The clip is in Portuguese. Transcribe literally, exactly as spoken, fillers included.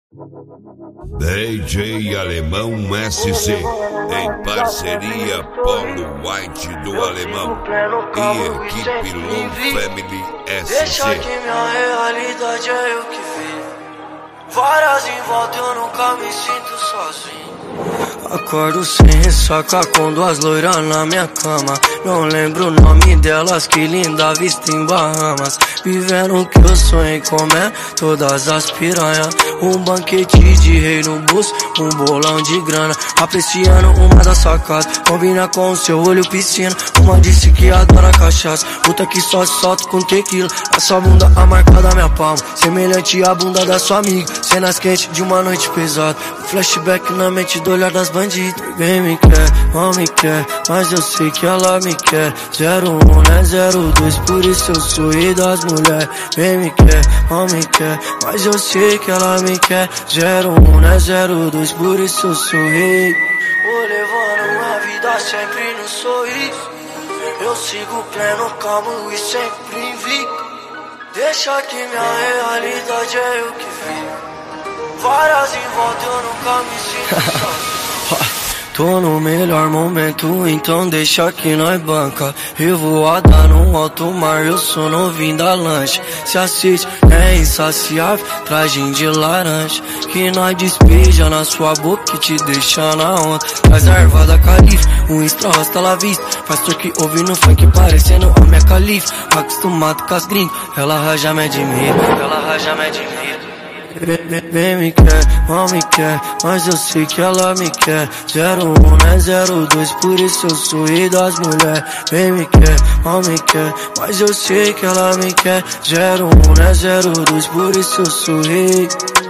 D J Alemão S C, em parceria Polo White do Alemão e equipe Low Family S C. Deixa que minha realidade é eu que vi. Várias em volta, eu nunca me sinto sozinho. Acordo sem ressaca com duas loiras na minha cama. Não lembro o nome delas, que linda vista em Bahamas. Vivendo o que eu sonhei comer, todas as piranhas. Um banquete de rei no buço, um bolão de grana. Apreciando uma das sacadas, combina com o seu olho piscina. Uma disse que adora cachaça, outra que só se solta com tequila. A sua bunda a marca da minha palma, semelhante à bunda da sua amiga. Cenas quentes de uma noite pesada, um flashback na mente do olhar das bandidas. Ninguém me quer, não me quer, mas eu sei que ela me quer. Zero um, né, zero dois, por isso eu sou rei das mulheres. Ninguém me quer, não me quer, mas eu sei que ela me quer. Zero um, né, zero dois, por isso eu sou rei. Vou levando a vida sempre no sorriso. Eu sigo pleno, calmo e sempre invicto. Deixa que minha realidade é eu que vi. Várias em volta, eu nunca me sinto sozinho. Tô no melhor momento, então deixa que nós banca. Revoada no alto mar, eu sou novinho da lancha. Se assiste, é insaciável, tragem de laranja. Que nós despeja na sua boca e te deixa na onda. Traz a erva da califa, um extra rosta la vista. Faz truque ouvindo funk parecendo a minha califa. Acostumado com as gringas, ela já me admira, ela já me admira. Vem me quer, não me quer, mas eu sei que ela me quer. Zero um, né, zero dois, por isso eu sou rei das mulheres. Vem me quer, não me quer, mas eu sei que ela me quer. Zero um, né, zero dois, por isso eu sou rei.